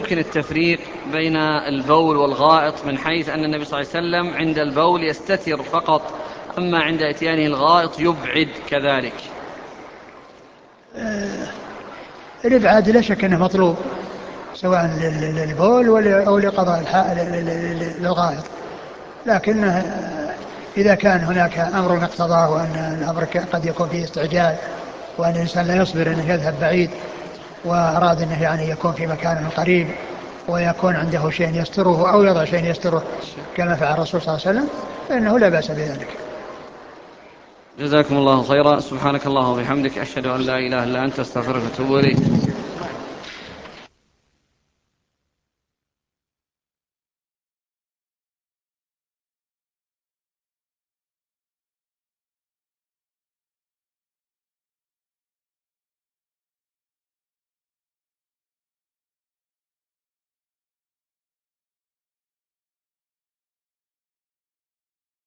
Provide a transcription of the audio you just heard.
يمكن التفريق بين البول والغائط، من حيث أن النبي صلى الله عليه وسلم عند البول يستتر فقط، أما عند إتيانه الغائط يبعد كذلك؟ الإبعاد لا شك أنه مطلوب، سواء للبول أو لقضاء للغائط، لكن إذا كان هناك أمر اقتضاه، وأن الأمر قد يكون فيه استعجال، وأن الإنسان لا يصبر أنه يذهب بعيد، وأراد أنه يعني يكون في مكان قريب ويكون عنده شيء يستره أو يضع شيء يستره كما فعل الرسول صلى الله عليه وسلم، فإنه لا بأس بذلك. جزاكم الله خيرا. سبحانك اللهم وبحمدك، أشهد أن لا إله إلا أنت، أستغفرك وأتوب إليك.